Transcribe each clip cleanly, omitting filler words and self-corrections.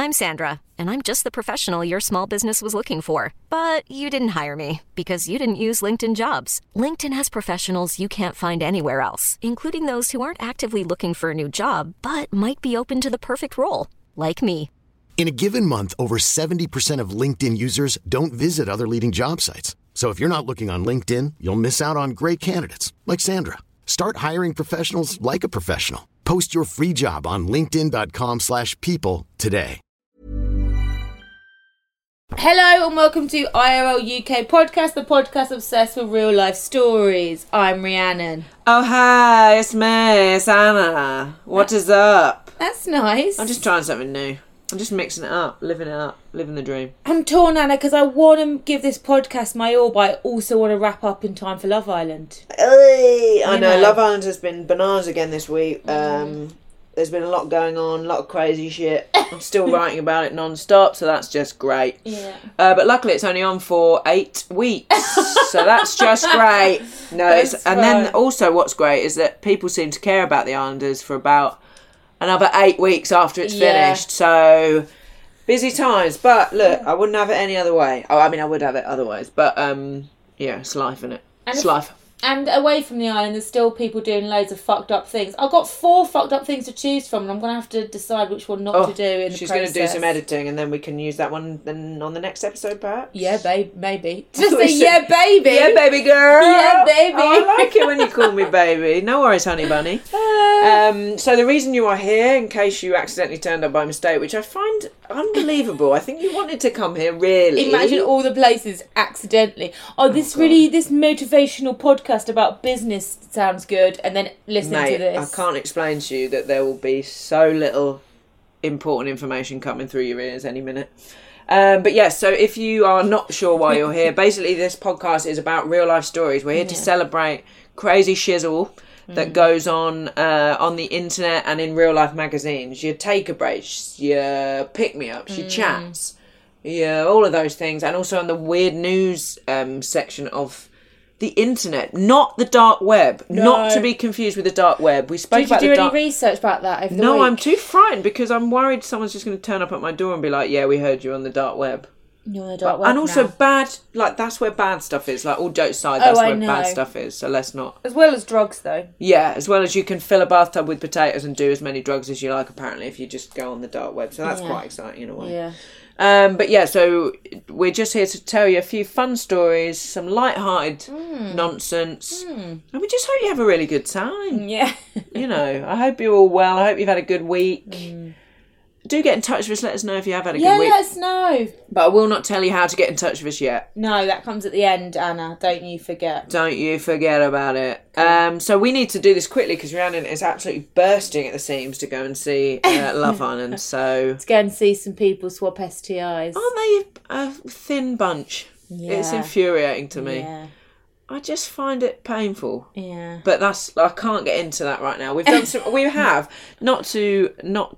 I'm Sandra, and I'm just the professional your small business was looking for. But you didn't hire me because you didn't use LinkedIn Jobs. LinkedIn has professionals you can't find anywhere else, including those who aren't actively looking for a new job, but might be open to the perfect role, like me. In a given month, over 70% of LinkedIn users don't visit other leading job sites. So if you're not looking on LinkedIn, you'll miss out on great candidates like Sandra. Start hiring professionals like a professional. Post your free job on linkedin.com/people today. Hello and welcome to IRL UK Podcast, the podcast obsessed with real life stories. I'm Rhiannon. Oh, hi, it's me, it's Anna. What is up? That's nice. I'm just trying something new. I'm just mixing it up, living the dream. I'm torn, Anna, because I want to give this podcast my all, but I also want to wrap up in time for Love Island. I know, Love Island has been bananas again this week. There's been a lot going on, a lot of crazy shit. I'm still writing about it non-stop, so that's just great. Yeah. But luckily it's only on for 8 weeks, so that's just great. Then also what's great is that people seem to care about the Islanders for about another 8 weeks after it's finished. So busy times. But look, I wouldn't have it any other way. Oh, I mean, I would have it otherwise. But yeah, it's life, innit? It's life. And away from the island, there's still people doing loads of fucked up things. I've got 4 fucked up things to choose from, and I'm going to have to decide which one not to do in the process. She's going to do some editing, and then we can use that one then on the next episode, perhaps? Yeah, maybe. Just say, yeah, baby. Yeah, baby girl. Yeah, baby. Oh, I like it when you call me baby. No worries, honey bunny. So the reason you are here, in case you accidentally turned up by mistake, which I find unbelievable. I think you wanted to come here, really. Imagine all the places accidentally. This motivational podcast about business sounds good, and then listening to this. I can't explain to you that there will be so little important information coming through your ears any minute. But yes, so if you are not sure why you're here, basically this podcast is about real life stories. We're here to celebrate crazy shizzle that goes on the internet and in real life magazines. Your take a breaks, your pick me ups, your chats, all of those things, and also on the weird news section of the internet, not the dark web. No. Not to be confused with the dark web. We spoke about the dark... Did you do any research about that over the week? No, I'm too frightened because I'm worried someone's just going to turn up at my door and be like, yeah, we heard you on the dark web. You're on the dark web and also bad, like, that's where bad stuff is. Like, all jokes aside, that's where bad stuff is. So let's not... As well as drugs, though. Yeah, as well as you can fill a bathtub with potatoes and do as many drugs as you like, apparently, if you just go on the dark web. So that's quite exciting in a way. Yeah. But yeah, so we're just here to tell you a few fun stories, some light-hearted nonsense, and we just hope you have a really good time. Yeah. You know, I hope you're all well. I hope you've had a good week. Do get in touch with us. Let us know if you have had a good week. Yeah, let us know. But I will not tell you how to get in touch with us yet. No, that comes at the end, Anna. Don't you forget. Don't you forget about it. Cool. So we need to do this quickly because Rhiannon is absolutely bursting at the seams to go and see Love Island. So let's go and see some people swap STIs. Aren't they a thin bunch? Yeah. It's infuriating to me. Yeah. I just find it painful. Yeah. But I can't get into that right now. We've done we have not to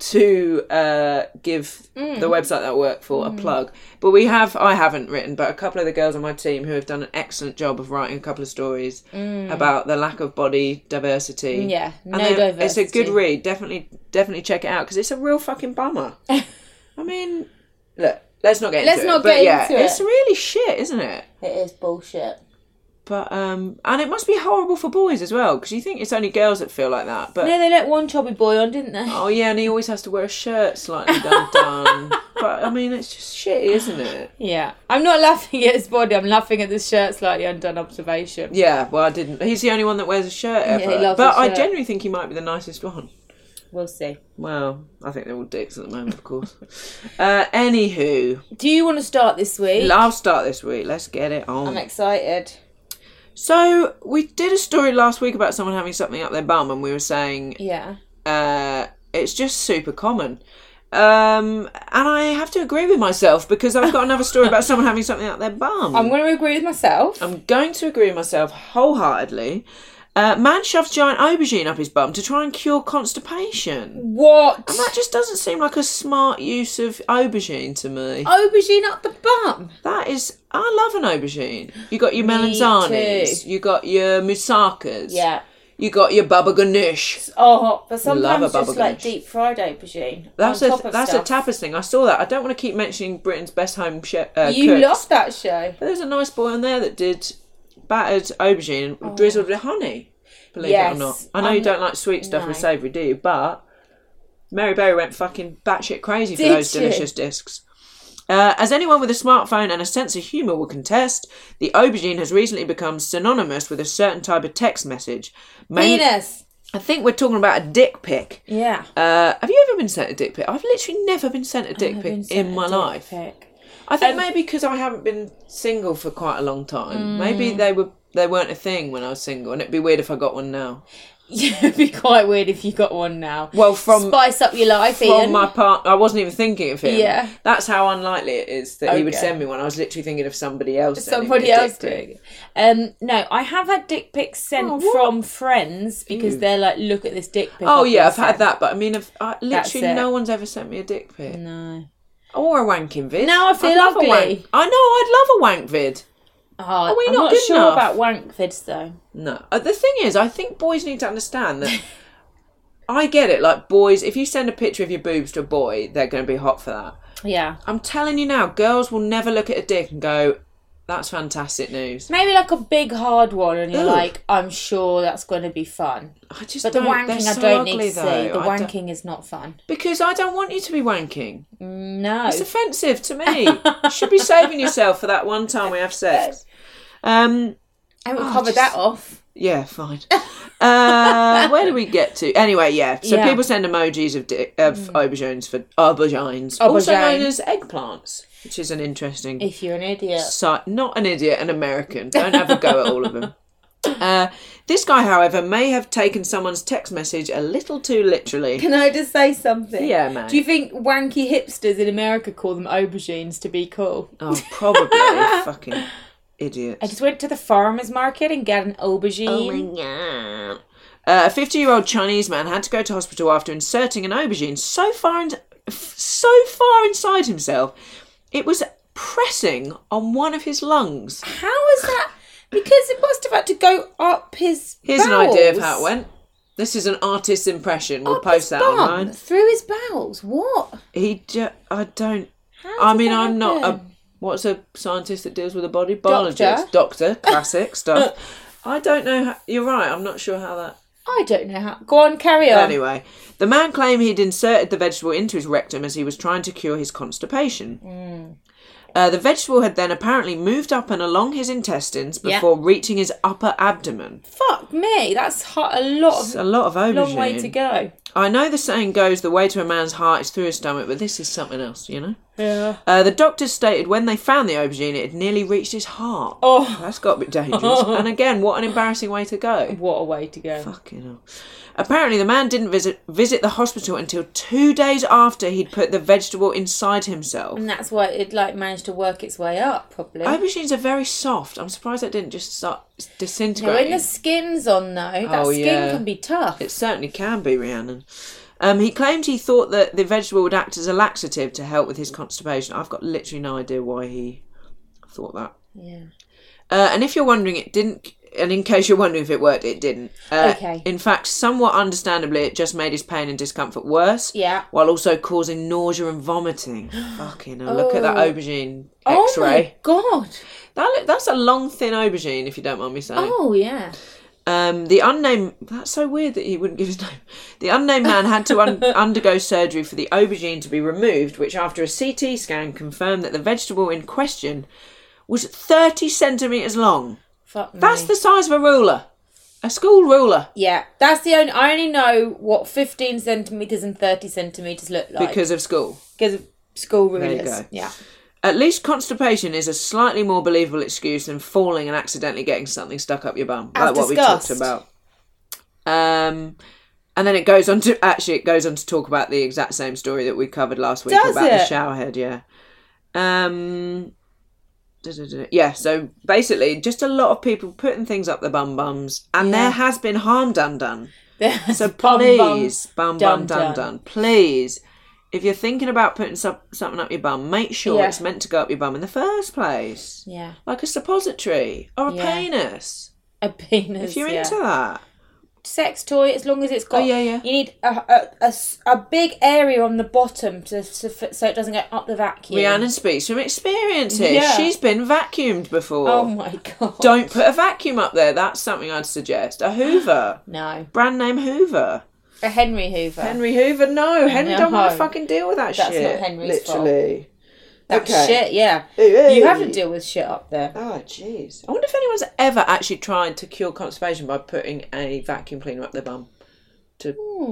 give the website that I work for a plug, but I haven't written, but a couple of the girls on my team who have done an excellent job of writing a couple of stories about the lack of body diversity. Yeah, diversity. It's a good read. Definitely check it out because it's a real fucking bummer. I mean, look, let's not get into it. It's really shit, isn't it? It is bullshit. But, and it must be horrible for boys as well, because you think it's only girls that feel like that. But no, they let one chubby boy on, didn't they? Oh, yeah, and he always has to wear a shirt slightly undone. But, I mean, it's just shitty, isn't it? Yeah. I'm not laughing at his body, I'm laughing at the shirt slightly undone observation. Yeah, well, I didn't. He's the only one that wears a shirt ever. Yeah, he loves but a shirt. I genuinely think he might be the nicest one. We'll see. Well, I think they're all dicks at the moment, of course. Anywho. Do you want to start this week? I'll start this week. Let's get it on. I'm excited. So, we did a story last week about someone having something up their bum, and we were saying... Yeah. It's just super common. And I have to agree with myself, because I've got another story about someone having something up their bum. I'm going to agree with myself. I'm going to agree with myself wholeheartedly. Man shoves giant aubergine up his bum to try and cure constipation. What? And that just doesn't seem like a smart use of aubergine to me. Aubergine up the bum? That is... I love an aubergine. You got your melanzanis. You got your moussakas. Yeah. You got your baba ganoush. Oh, but Love sometimes a baba just like ganoush. deep fried aubergine. That's on top of a stuff. tapas thing. I saw that. I don't want to keep mentioning Britain's best home chef. You cooks. love that show. But there's a nice boy on there that did battered aubergine drizzled with honey. Believe it or not. I know you don't like sweet stuff with savoury, do you? But Mary Berry went fucking batshit crazy for those delicious discs. As anyone with a smartphone and a sense of humour will contest, the aubergine has recently become synonymous with a certain type of text message. Penis. I think we're talking about a dick pic. Yeah. Have you ever been sent a dick pic? I've literally never been sent a dick pic in my life. I think maybe because I haven't been single for quite a long time. Maybe they weren't a thing when I was single, and it'd be weird if I got one now. Yeah, it'd be quite weird if you got one now. Well, spice up your life, Ian. From my part, I wasn't even thinking of him. Yeah. That's how unlikely it is that he would send me one. I was literally thinking of somebody else. Somebody else doing it. No, I have had dick pics sent from friends because they're like, look at this dick pic. Oh yeah, I've had that, but I mean, literally no one's ever sent me a dick pic. No. Or a wanking vid. Now I feel ugly. I know, I'd love a wank vid. Oh, we I'm not not good sure enough? about wank vids though. No. The thing is, I think boys need to understand that. I get it, like boys, if you send a picture of your boobs to a boy, they're going to be hot for that. Yeah. I'm telling you now, girls will never look at a dick and go, that's fantastic news. Maybe like a big hard one and you're Ugh. like, I'm sure that's going to be fun. But the They're wanking, I don't need to see. The wanking is not fun. Because I don't want you to be wanking. No. It's offensive to me. You should be saving yourself for that one time we have sex. I haven't covered that off. Yeah, fine. Where do we get to? Anyway, yeah. So people send emojis of aubergines for aubergines, also known as eggplants, which is an interesting. If you're an idiot, not an idiot, an American. Don't have a go at all of them. This guy, however, may have taken someone's text message a little too literally. Can I just say something? Yeah, man. Do you think wanky hipsters in America call them aubergines to be cool? Oh, probably. Fucking idiots. I just went to the farmer's market and got an aubergine. Oh my god. A 50-year-old Chinese man had to go to hospital after inserting an aubergine so far inside himself, it was pressing on one of his lungs. How is that? Because it must have had to go up his Here's bowels. an idea of how it went. This is an artist's impression. We'll Up post his that bum, online. Through his bowels. What? I don't... How did that I'm not a... happen? What's a scientist that deals with the body? Biologist. Doctor. Classic stuff. I don't know how... You're right, I'm not sure how that... I don't know how. Go on, carry on. Anyway, the man claimed he'd inserted the vegetable into his rectum as he was trying to cure his constipation. The vegetable had then apparently moved up and along his intestines before reaching his upper abdomen. Fuck me, that's a lot of aubergine. long way to go. I know the saying goes, the way to a man's heart is through his stomach, but this is something else, you know? Yeah. The doctors stated when they found the aubergine, it had nearly reached his heart. Oh. That's got a bit dangerous. And again, what an embarrassing way to go. What a way to go. Fucking hell. Apparently, the man didn't visit the hospital until 2 days after he'd put the vegetable inside himself. And that's why it managed to work its way up, probably. Aubergines are very soft. I'm surprised that didn't just start disintegrating. No, when the skin's on, though, that skin can be tough. It certainly can be, Rhiannon. He claimed he thought that the vegetable would act as a laxative to help with his constipation. I've got literally no idea why he thought that. Yeah. And if you're wondering, it didn't... And in case you're wondering if it worked, it didn't. Okay. In fact, somewhat understandably, it just made his pain and discomfort worse. Yeah. While also causing nausea and vomiting. Fucking hell. Look at that aubergine X-ray. Oh, my God. That's a long, thin aubergine, if you don't mind me saying. Oh, yeah. The unnamed... That's so weird that he wouldn't give his name. The unnamed man had to undergo surgery for the aubergine to be removed, which after a CT scan confirmed that the vegetable in question was 30 centimetres long. Fuck me. That's the size of a ruler. A school ruler. Yeah, that's the only... I only know what 15 centimetres and 30 centimetres look like. Because of school. Because of school rulers. There you go. Yeah. At least constipation is a slightly more believable excuse than falling and accidentally getting something stuck up your bum. As like what discussed. we talked about. And then it goes on to talk about the exact same story that we covered last week Does about it? the shower head, yeah. Yeah, so basically just a lot of people putting things up their bums, and there has been harm done. So please, bum, please, if you're thinking about putting something up your bum, make sure it's meant to go up your bum in the first place. Yeah. Like a suppository or a penis. A penis, If you're into that. sex toy, as long as it's got... Oh, yeah. You need a big area on the bottom so it doesn't go up the vacuum. Rhiannon speaks from experience here. Yeah. She's been vacuumed before. Oh my God. Don't put a vacuum up there. That's something I'd suggest. A Hoover. No. Brand name Hoover. A Henry Hoover. Henry Hoover, no. Henry don't want No. to fucking deal with that That's shit. not Henry's Literally. That's Okay. shit, yeah. Hey. You have to deal with shit up there. Oh, jeez. I wonder if anyone's ever actually tried to cure constipation by putting a vacuum cleaner up their bum to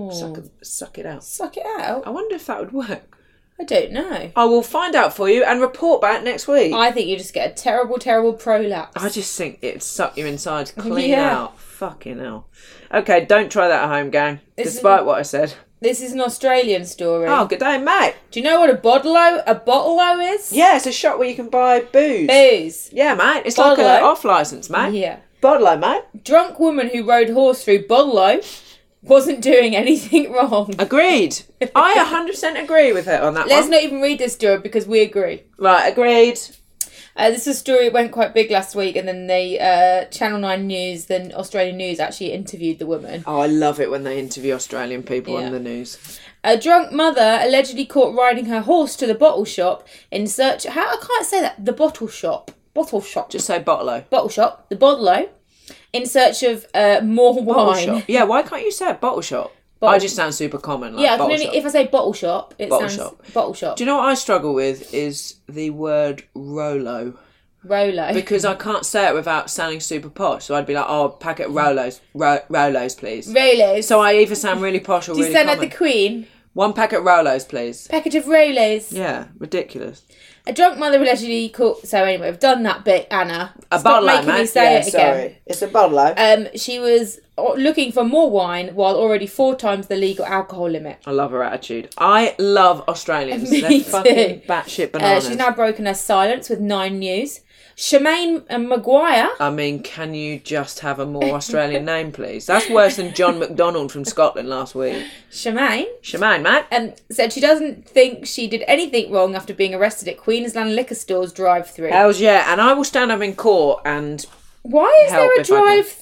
suck it out. Suck it out? I wonder if that would work. I don't know. I will find out for you and report back next week. I think you just get a terrible, terrible prolapse. I just think it'd suck your insides clean Yeah. out. Fucking hell. Okay, don't try that at home, gang. This Despite what I said. This is an Australian story. Oh, good day, mate. Do you know what a bottle-o is? Yeah, it's a shop where you can buy booze. Booze. Yeah, mate. It's like Bottle-o. an off licence, mate. Yeah. Bottle-o, mate. Drunk woman who rode horse through Bottle-o wasn't doing anything wrong. Agreed. I 100% agree with her on that Let's one. not even read this story because we agree. Right, agreed. This is a story that went quite big last week, and then the Channel 9 News, then Australian News, actually interviewed the woman. Oh, I love it when they interview Australian people Yeah. on the news. A drunk mother allegedly caught riding her horse to the bottle shop in search... I can't say that. The bottle shop. Bottle shop. Just say bottle-o. Bottle shop. The bottle-o. In search of more Bottle wine. shop. Yeah, why can't you say it? Bottle shop. Bottle- I just sound super common. Like Yeah, I can bottle only, shop. if I say bottle shop, it Bottle sounds... shop. Bottle shop. Do you know what I struggle with is the word Rolo. Rolo. Because I can't say it without sounding super posh. So I'd be like, oh, packet of Rolos. Rolos, please. Rolos. So I either sound really posh or Do you really sound common. like the Queen? 1 packet Rolos, please. Packet of Rolos. Yeah, ridiculous. A drunk mother allegedly caught... So anyway, I've done that bit, Anna. A Stop bottle-o, making me mate. say Yeah, it again. sorry. It's a bottle-o. She was looking for more wine while already 4 times the legal alcohol limit. I love her attitude. I love Australians. Me They're too. fucking batshit bananas. She's now broken her silence with 9 News. Shemaine Maguire. I mean, can you just have a more Australian name, please? That's worse than John McDonald from Scotland last week. Shemaine. Shemaine, mate. Said she doesn't think she did anything wrong after being arrested at Queensland liquor store's drive-through. Hells yeah, and I will stand up in court and... Why is help there a if I can.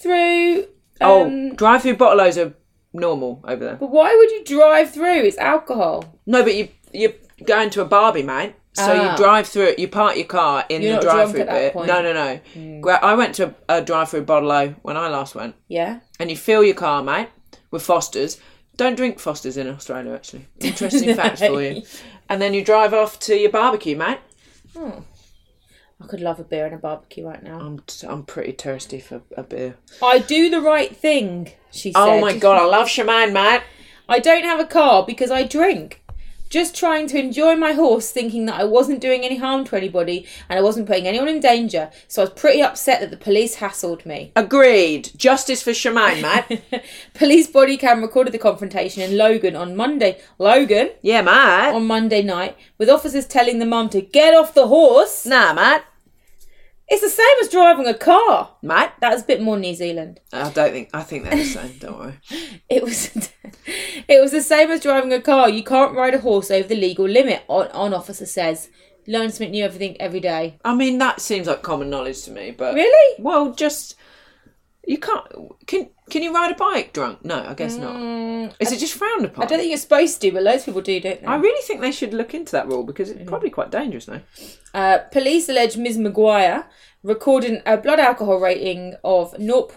drive-through? Drive-through bottle-os are normal over there. But why would you drive through? It's alcohol. No, but you're going to a Barbie, mate. So you drive through it, you park your car in You're the not drunk drive-through at that bit. point. No. I went to a drive-through bottle-o when I last went. Yeah. And you fill your car, mate, with Fosters. Don't drink Fosters in Australia, actually. Interesting facts for you. And then you drive off to your barbecue, mate. I could love a beer and a barbecue right now. I'm pretty thirsty for a beer. I do the right thing, she said. Oh my God, I love Shemaine, mate. I don't have a car because I drink. Just trying to enjoy my horse, thinking that I wasn't doing any harm to anybody and I wasn't putting anyone in danger. So I was pretty upset that the police hassled me. Agreed. Justice for Shemaine, mate. Police body cam recorded the confrontation in Logan on Monday. Logan? Yeah, mate. On Monday night, with officers telling the mum to get off the horse. Nah, mate. It's the same as driving a car. Mate. That's a bit more New Zealand. I think they're the same, don't worry. It was the same as driving a car. You can't ride a horse over the legal limit, on officer says. Learn something new every day. I mean, that seems like common knowledge to me, but... Really? Well, just... You can't... Can you ride a bike drunk? No, I guess not. Is it just frowned upon? I don't think you're supposed to, but loads of people do, don't they? I really think they should look into that rule because it's probably quite dangerous now. Police allege Ms. Maguire recorded a blood alcohol rating of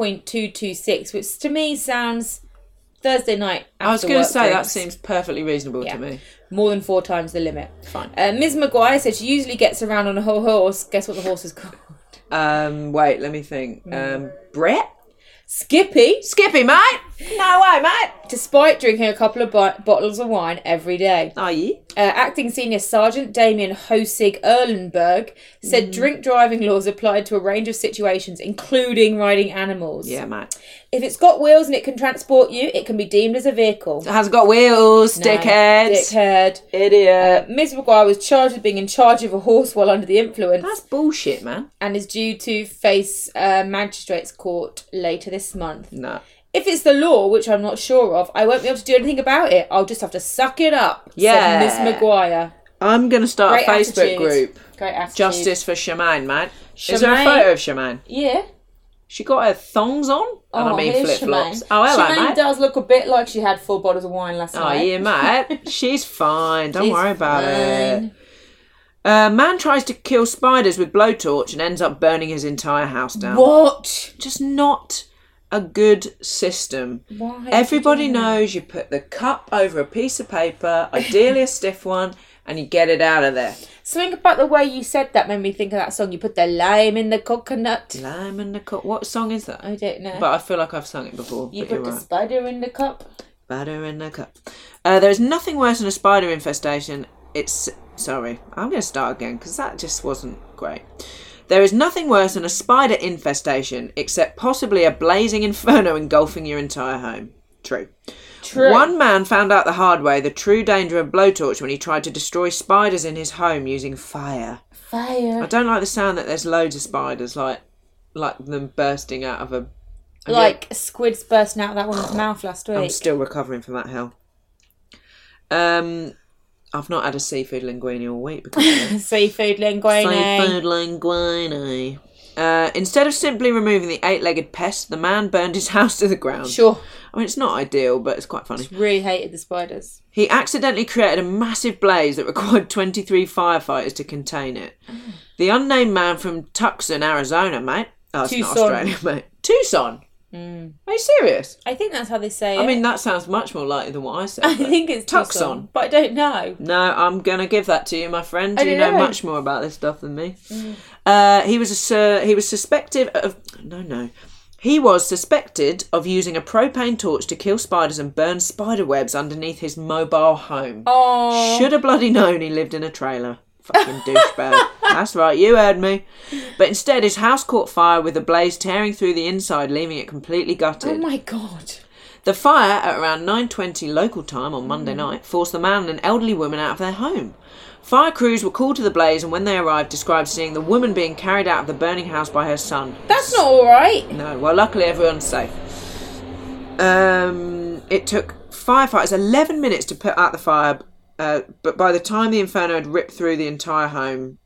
0.226, which to me sounds Thursday night after I was going to say, that drinks. seems perfectly reasonable to me. More than 4 times the limit. Fine. Ms. Maguire said she usually gets around on a whole horse. Guess what the horse is called? Wait, let me think. Brett? Skippy. Skippy, mate! No way, mate! Despite drinking a couple of bottles of wine every day. Are you? Acting Senior Sergeant Damien Hosig Erlenberg said drink driving laws applied to a range of situations, including riding animals. Yeah, mate. If it's got wheels and it can transport you, it can be deemed as a vehicle. It has got wheels, No, dickhead. Dickhead. Idiot. Ms. Maguire was charged with being in charge of a horse while under the influence That's bullshit, man. and is due to face magistrates' court later this month. No. If it's the law, which I'm not sure of, I won't be able to do anything about it. I'll just have to suck it up, Yeah. said Miss Maguire. I'm going to start Great a Facebook attitude. group. Great attitude. Justice for Shemaine, mate. Is there a Shemaine? photo of Shemaine? Yeah. She got her thongs on, and I mean here's flip-flops. Shemaine. Oh, hello, Shemaine mate. does look a bit like she had 4 bottles of wine last Oh, night. yeah, mate. She's fine. Don't She's worry about it. fine. Man tries to kill spiders with blowtorch and ends up burning his entire house down. What? Just not a good system. Why? Everybody knows you put the cup over a piece of paper, ideally a stiff one, and you get it out of there. Something about the way you said that made me think of that song. You put the lime in the coconut. Lime in the cup. What song is that? I don't know. But I feel like I've sung it before. you but put you're the right. spider in the cup. Spider in the cup. There is nothing worse than a spider infestation. Sorry, I'm going to start again because that just wasn't great. There is nothing worse than a spider infestation, except possibly a blazing inferno engulfing your entire home. True. One man found out the hard way the true danger of blowtorch when he tried to destroy spiders in his home using fire. Fire. I don't like the sound that there's loads of spiders, like them bursting out of a... Like squids bursting out of that woman's mouth last week. I'm still recovering from that hell. I've not had a seafood linguine all week because of it. Seafood linguine. Seafood linguine. Instead of simply removing the 8-legged pest, the man burned his house to the ground. Sure. I mean, it's not ideal, but it's quite funny. Really hated the spiders. He accidentally created a massive blaze that required 23 firefighters to contain it. The unnamed man from Tucson, Arizona, mate. Oh, it's not Tucson. Australia, mate. Tucson. Are you serious? I think that's how they say it. I mean, that sounds much more likely than what I said. I but- think it's Tucson. Tucson, but I don't know. No, I'm going to give that to you, my friend. I You don't know know. much more about this stuff than me. He was suspected of... No. He was suspected of using a propane torch to kill spiders and burn spider webs underneath his mobile home. Oh. Should have bloody known he lived in a trailer. Fucking douchebag. That's right, you heard me. But instead, his house caught fire with the blaze tearing through the inside, leaving it completely gutted. Oh my God. The fire, at around 9:20 local time on Monday night, forced the man and an elderly woman out of their home. Fire crews were called to the blaze, and when they arrived, described seeing the woman being carried out of the burning house by her son. That's not all right. No, well, luckily everyone's safe. It took firefighters 11 minutes to put out the fire, but by the time the inferno had ripped through the entire home,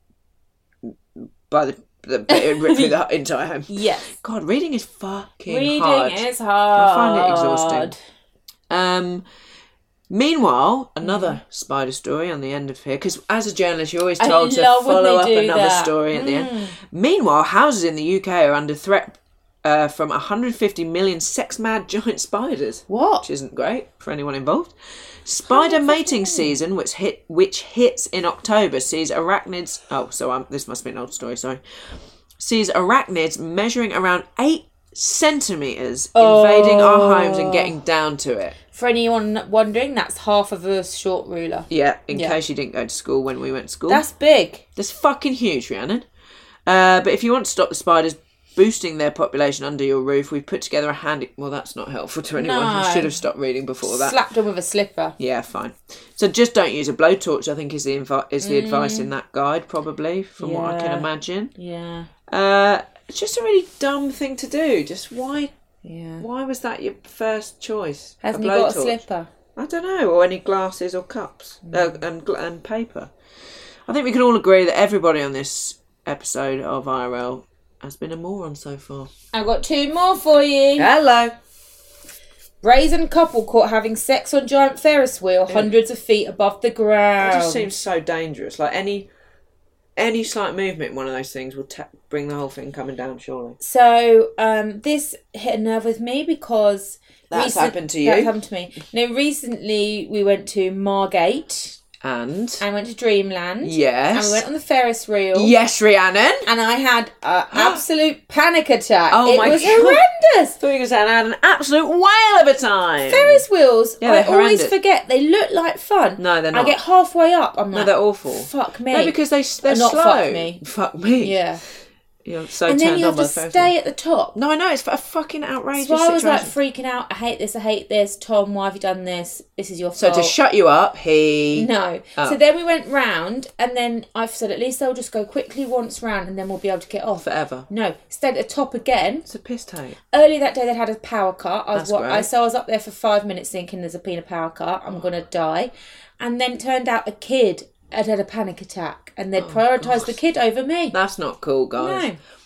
it had ripped through the entire home. Yes. God, reading is fucking Reading hard. is hard. I find it exhausting. Meanwhile, another spider story on the end of here, because as a journalist you're always told to love when follow they up do another that. story at the end. Meanwhile, houses in the UK are under threat from 150 million sex-mad giant spiders. What? Which isn't great for anyone involved. Spider mating season, which hits in October, sees arachnids... Oh, so this must be an old story, sorry. Sees arachnids measuring around 8 centimetres invading our homes and getting down to it. For anyone wondering, that's half of a short ruler. Yeah, in case you didn't go to school when we went to school. That's big. That's fucking huge, Rhiannon. But if you want to stop the spiders boosting their population under your roof, we've put together a handy... Well, that's not helpful to anyone. No. I should have stopped reading before that. Slapped them with a slipper. Yeah, fine. So just don't use a blowtorch, I think, is the advice in that guide, probably, from what I can Yeah. imagine. Yeah. It's just a really dumb thing to do. Just why... Yeah. Why was that your first choice? Hasn't he got a blowtorch? slipper? I don't know, or any glasses or cups and paper. I think we can all agree that everybody on this episode of IRL has been a moron so far. I've got 2 more for you. Hello. Brazen couple caught having sex on giant Ferris wheel hundreds of feet above the ground. It just seems so dangerous. Like any slight movement in one of those things will bring the whole thing coming down, surely. So this hit a nerve with me because... That's happened to you? That's happened to me. Now, recently we went to Margate And went to Dreamland. yes. And we went on the Ferris wheel. Yes, Rhiannon. And I had an absolute panic attack. Oh it my was God. horrendous. I thought you were going to say I had an absolute whale of a time. Ferris wheels, Yeah, I they're always horrendous. forget. They look like fun. No, they're not. I get halfway up. I'm No, like, they're awful. Fuck me. No, because they're Not slow. fuck me. Fuck me. Yeah. You're so And then turned you on have by to the Ferris stay wheel. at the top. No, I know, it's a fucking outrageous So I was like situation. freaking out. I hate this. I hate this. Tom, why have you done this? This is your So fault. to shut you up, he... No. Oh. So then we went round, and then I've said at least they'll just go quickly once round, and then we'll be able to get off. Forever. No, stayed at the top again. It's a piss take. Early that day, they had a power cut. That's great. So I was up there for 5 minutes thinking there's been a power cut. I'm gonna die, and then it turned out a kid had a panic attack, and they'd prioritised the kid over me. That's not cool, guys. No.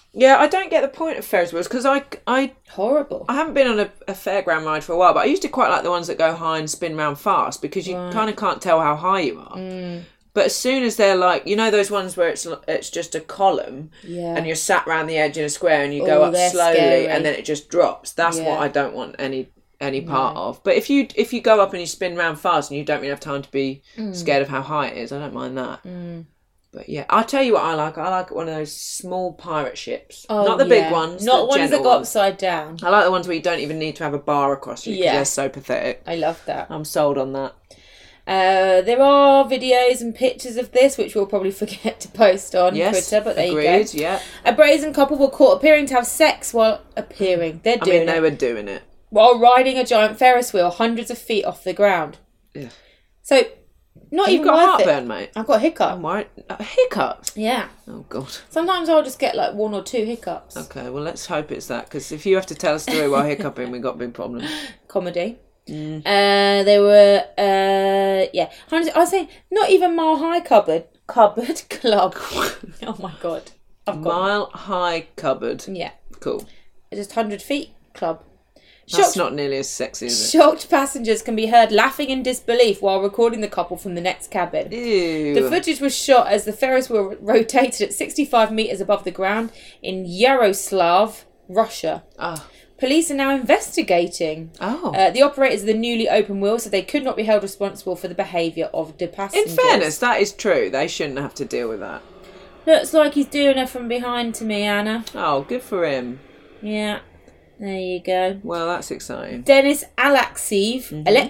Yeah, I don't get the point of Ferris wheels because I Horrible. I haven't been on a fairground ride for a while, but I used to quite like the ones that go high and spin round fast because you kind of can't tell how high you are. But as soon as they're like, you know, those ones where it's just a column and you're sat round the edge in a square and you go up slowly scary. And then it just drops. That's what I don't want any part of. But if you go up and you spin round fast and you don't really have time to be scared of how high it is, I don't mind that. But yeah, I'll tell you what I like. I like one of those small pirate ships. Not the big ones. Not ones that go upside down. I like the ones where you don't even need to have a bar across you because they're so pathetic. I love that. I'm sold on that. There are videos and pictures of this, which we'll probably forget to post on Twitter, but there you go. Yeah. A brazen couple were caught appearing to have sex while appearing. They were doing it. While riding a giant Ferris wheel hundreds of feet off the ground. Yeah. So... Not You've even got worth heartburn, it. mate. I've got a hiccup. I'm worried. Hiccups? Yeah. Oh, God. Sometimes I'll just get like 1 or 2 hiccups. Okay, well, let's hope it's that, because if you have to tell a story while hiccuping, we've got big problems. Comedy. They were, hundreds, I was saying, not even Mile High Cupboard Club. Oh, my God. Mile High Cupboard. Yeah. Cool. Just 100 feet club. That's not nearly as sexy, is it? Shocked passengers can be heard laughing in disbelief while recording the couple from the next cabin. Ew. The footage was shot as the Ferris wheel rotated at 65 metres above the ground in Yaroslav, Russia. Oh. Police are now investigating. The operators of the newly open wheel said they could not be held responsible for the behaviour of the passengers. In fairness, that is true. They shouldn't have to deal with that. Looks like he's doing her from behind to me, Anna. Oh, good for him. Yeah. There you go. Well, that's exciting. Denis Alexeev,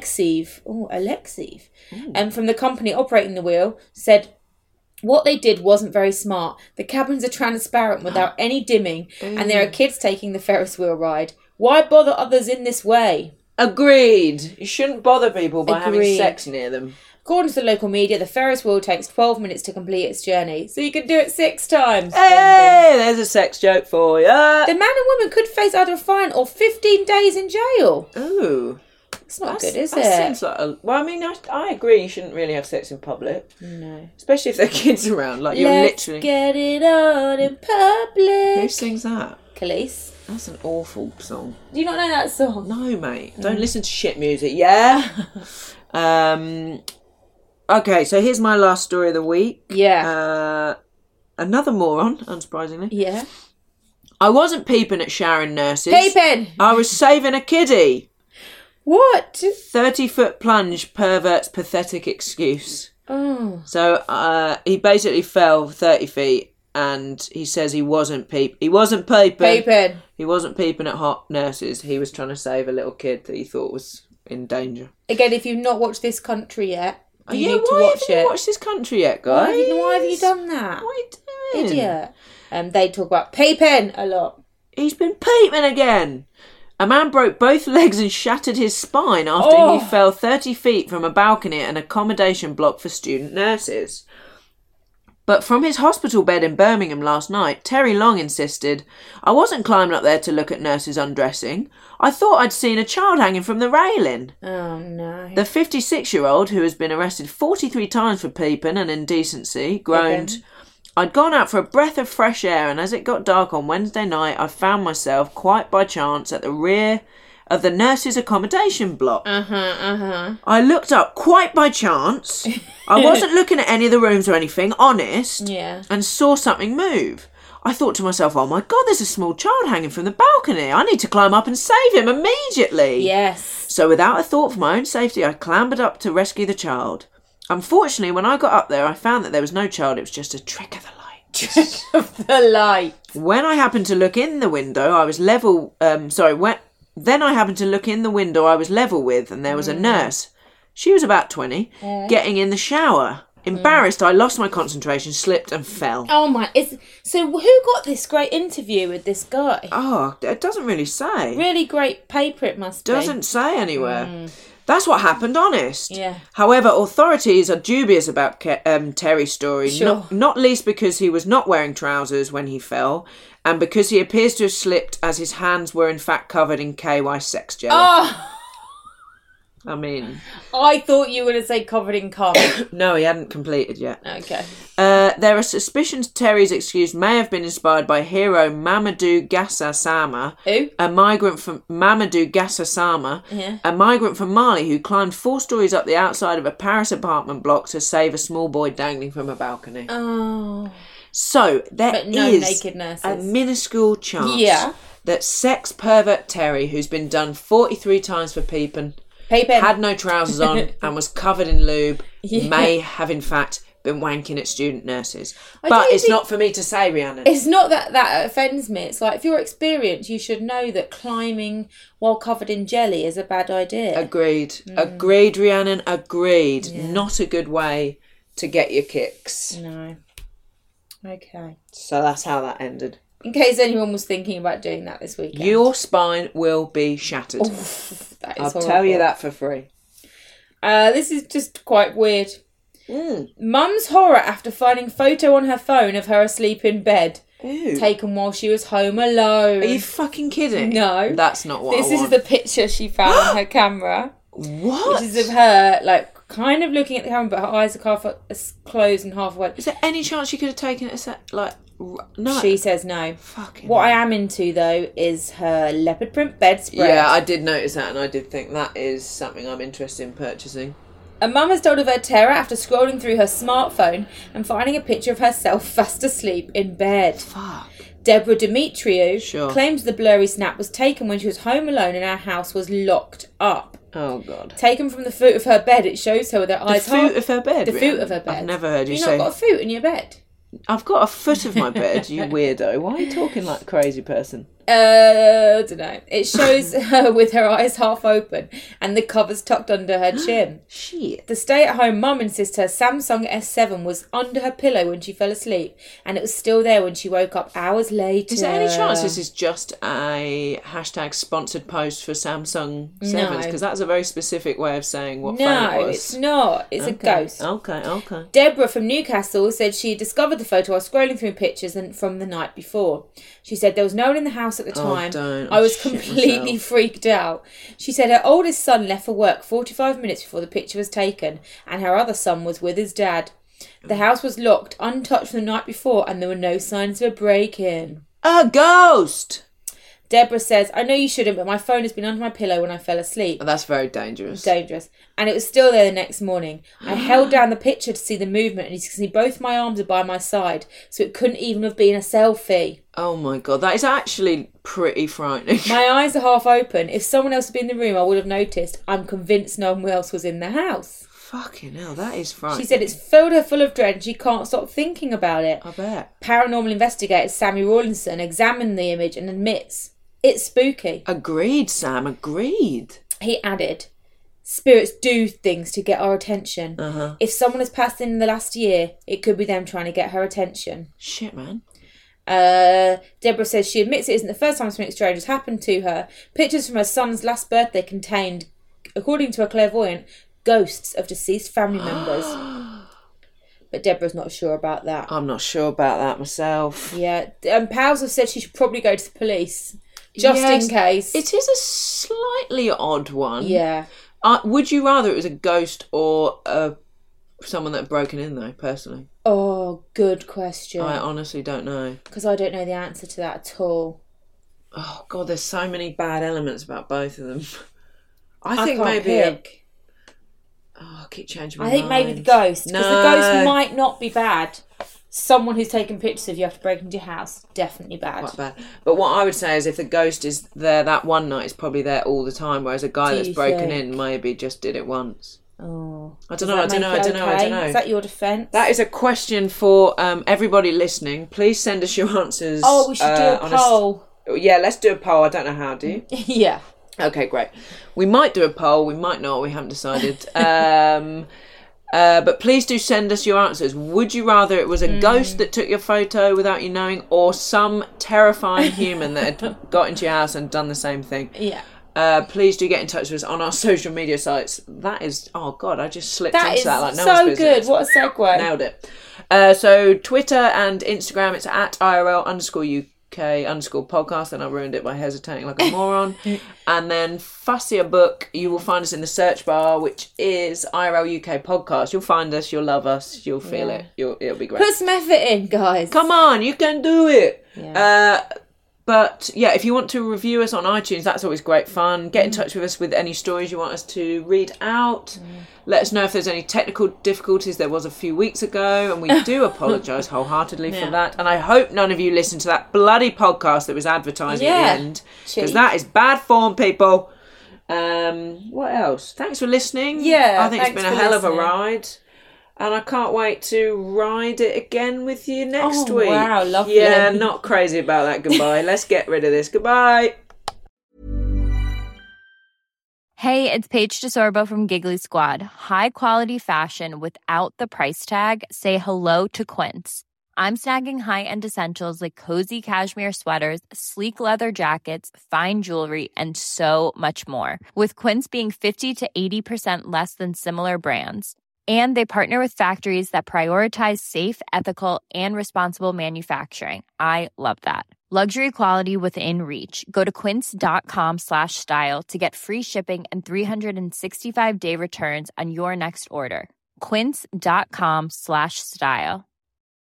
from the company operating the wheel, said what they did wasn't very smart. The cabins are transparent without any dimming, and there are kids taking the Ferris wheel ride. Why bother others in this way? Agreed. You shouldn't bother people by having sex near them. According to the local media, the Ferris wheel takes 12 minutes to complete its journey, so you could do it 6 times. Hey, there's a sex joke for you. The man and woman could face either a fine or 15 days in jail. Ooh. It's not good, is it? That seems like I agree you shouldn't really have sex in public. No. Especially if there are kids around. Like, Let's get it on in public. Who sings that? Khalees. That's an awful song. Do you not know that song? No, mate. Don't listen to shit music, yeah? Okay, so here's my last story of the week. Yeah. Another moron, unsurprisingly. Yeah. I wasn't peeping at showering nurses. Peeping! I was saving a kiddie. What? 30-foot plunge, pervert's pathetic excuse. Oh. So he basically fell 30 feet and he says he wasn't peeping. He wasn't peeping at hot nurses. He was trying to save a little kid that he thought was in danger. Again, if you've not watched This Country yet, you need to why watch haven't you watched This Country yet, guys? Why have you done that? What are you doing? Idiot. They talk about peeping a lot. He's been peeping again. A man broke both legs and shattered his spine after he fell 30 feet from a balcony at an accommodation block for student nurses. But from his hospital bed in Birmingham last night, Terry Long insisted, I wasn't climbing up there to look at nurses undressing. I thought I'd seen a child hanging from the railing. Oh, no. The 56-year-old, who has been arrested 43 times for peeping and indecency, groaned, I'd gone out for a breath of fresh air, and as it got dark on Wednesday night, I found myself, quite by chance, at the rear of the nurses' accommodation block. I looked up quite by chance. I wasn't looking at any of the rooms or anything, honest. Yeah. And saw something move. I thought to myself, oh my God, there's a small child hanging from the balcony. I need to climb up and save him immediately. Yes. So without a thought for my own safety, I clambered up to rescue the child. Unfortunately, when I got up there, I found that there was no child. It was just a trick of the light. Trick of the light. When I happened to look in the window, I was level... Then I happened to look in the window I was level with, and there was a nurse. She was about 20, getting in the shower. Embarrassed, I lost my concentration, slipped and fell. Oh my... So who got this great interview with this guy? Oh, it doesn't really say. Really great paper it must be. Doesn't say anywhere. That's what happened, honest. Yeah. However, authorities are dubious about Terry's story, Sure. not least because he was not wearing trousers when he fell, and because he appears to have slipped as his hands were in fact covered in KY sex jelly. Oh! I mean... I thought you were going to say covered in cum. No, he hadn't completed yet. Okay. There are suspicions Terry's excuse may have been inspired by hero Mamadou Gassama, a migrant from a migrant from Mali who climbed 4 stories up the outside of a Paris apartment block to save a small boy dangling from a balcony. Oh. So there is naked nurses. A minuscule chance that sex pervert Terry, who's been done 43 times for peeping, had no trousers on and was covered in lube, may have in fact been wanking at student nurses. But it's not for me to say, Rhiannon. It's not that offends me. It's like, if you're experienced, you should know that climbing while covered in jelly is a bad idea. Agreed. Agreed, Rhiannon. Agreed. Yeah. Not a good way to get your kicks. No. Okay. So that's how that ended. In case anyone was thinking about doing that this weekend. Your spine will be shattered. That is I'll horrible. tell you that for free. This is just quite weird. Mum's horror after finding photo on her phone of her asleep in bed. Ew. Taken while she was home alone. Are you fucking kidding? No. That's not what I want. This is the picture she found on her camera. What? Which is of her, like, kind of looking at the camera, but her eyes are half closed and half awake. Is there any chance she could have taken it no? She says no. Fucking what I am into, though, is her leopard print bedspread. Yeah, I did notice that, and I did think that is something I'm interested in purchasing. A mum has told of her terror after scrolling through her smartphone and finding a picture of herself fast asleep in bed. Fuck. Deborah Demetriou claims the blurry snap was taken when she was home alone and her house was locked up. Oh, God. Taken from the foot of her bed, it shows her with her eyes... The foot of her bed? The foot of her bed. I've never heard you say... You've not got a foot in your bed? I've got a foot of my bed, you weirdo. Why are you talking like a crazy person? I don't know. It shows her with her eyes half open and the covers tucked under her chin. Shit. The stay-at-home mum insists her Samsung S7 was under her pillow when she fell asleep and it was still there when she woke up hours later. Is there any chance this is just a hashtag sponsored post for Samsung 7s? Because that's a very specific way of saying what phone it was. No, it's not. It's a ghost. Okay. Deborah from Newcastle said she discovered the photo while scrolling through pictures from the night before. She said there was no one in the house at the time. I was completely freaked out. She said her oldest son left for work 45 minutes before the picture was taken and her other son was with his dad. The house was locked, untouched from the night before and there were no signs of a break-in. A ghost! Deborah says, I know you shouldn't, but my phone has been under my pillow when I fell asleep. Oh, that's very dangerous. And it was still there the next morning. I held down the picture to see the movement and you can see both my arms are by my side, so it couldn't even have been a selfie. Oh my God, that is actually pretty frightening. My eyes are half open. If someone else had been in the room, I would have noticed. I'm convinced no one else was in the house. Fucking hell, that is frightening. She said it's filled her full of dread and she can't stop thinking about it. I bet. Paranormal investigator Sammy Rawlinson examined the image and admits it's spooky. Agreed, Sam, agreed. He added, spirits do things to get our attention. If someone has passed in the last year, it could be them trying to get her attention. Shit, man. Deborah says she admits it isn't the first time something strange has happened to her. Pictures from her son's last birthday contained, according to a clairvoyant, ghosts of deceased family members. But Deborah's not sure about that. I'm not sure about that myself. Yeah. Pals have said she should probably go to the police. Just in case. It is a slightly odd one. Yeah. Would you rather it was a ghost or someone that had broken in, though, personally? Oh, good question. I honestly don't know. Because I don't know the answer to that at all. Oh, God, there's so many bad elements about both of them. I think can't maybe... pick. I keep changing my mind. I think maybe the ghost. Because the ghost might not be bad. Someone who's taking pictures of you after breaking into your house, definitely bad. Quite bad. But what I would say is if the ghost is there that one night, it's probably there all the time, whereas a guy that's broken in maybe just did it once. Oh. I don't know. Is that your defence? That is a question for everybody listening. Please send us your answers. Oh, we should do a poll. Yeah, let's do a poll. I don't know how, do you? Yeah. Okay, great. We might do a poll. We might not. We haven't decided. But please do send us your answers. Would you rather it was a ghost that took your photo without you knowing, or some terrifying human that had got into your house and done the same thing? Yeah. Please do get in touch with us on our social media sites. That is, oh God, I just slipped into that like no so one's business. Good. What a segue. Nailed it. So Twitter and Instagram, it's at IRL_UK. UK_podcast, and I ruined it by hesitating like a moron. And then Fussier Book, you will find us in the search bar, which is IRL UK podcast. You'll find us, you'll love us, you'll feel it. It'll be great. Put some effort in, guys. Come on, you can do it. Yeah. But yeah, if you want to review us on iTunes, that's always great fun. Get in touch with us with any stories you want us to read out. Let us know if there's any technical difficulties. There was a few weeks ago, and we do apologise wholeheartedly for that. And I hope none of you listened to that bloody podcast that was advertising at the end, because that is bad form, people. What else? Thanks for listening. Yeah, I think it's been a hell of a ride. And I can't wait to ride it again with you next week. Wow, lovely. Yeah, not crazy about that goodbye. Let's get rid of this. Goodbye. Hey, it's Paige DeSorbo from Giggly Squad. High quality fashion without the price tag. Say hello to Quince. I'm snagging high-end essentials like cozy cashmere sweaters, sleek leather jackets, fine jewelry, and so much more. With Quince being 50 to 80% less than similar brands. And they partner with factories that prioritize safe, ethical, and responsible manufacturing. I love that. Luxury quality within reach. Go to quince.com/style to get free shipping and 365-day returns on your next order. Quince.com/style.